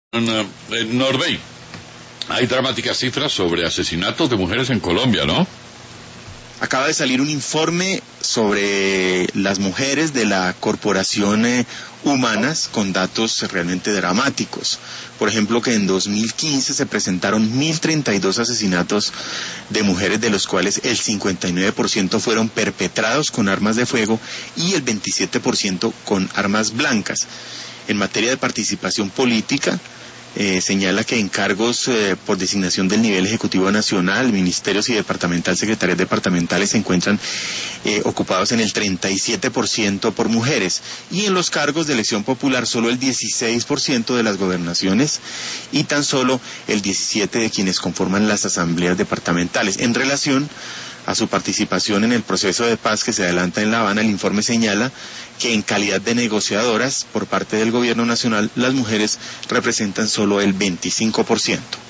Norbey, hay dramáticas cifras sobre asesinatos de mujeres en Colombia, ¿no? Acaba de salir un informe sobre las mujeres de la Corporación Humanas con datos realmente dramáticos. Por ejemplo, que en 2015 se presentaron 1.032 asesinatos de mujeres, de los cuales el 59% fueron perpetrados con armas de fuego y el 27% con armas blancas. En materia de participación política, señala que en cargos por designación del nivel ejecutivo nacional, ministerios y secretarias departamentales se encuentran ocupados en el 37% por mujeres, y en los cargos de elección popular solo el 16% de las gobernaciones y tan solo el 17% de quienes conforman las asambleas departamentales. En relación a su participación en el proceso de paz que se adelanta en La Habana, el informe señala que en calidad de negociadoras por parte del gobierno nacional, las mujeres representan solo el 25%.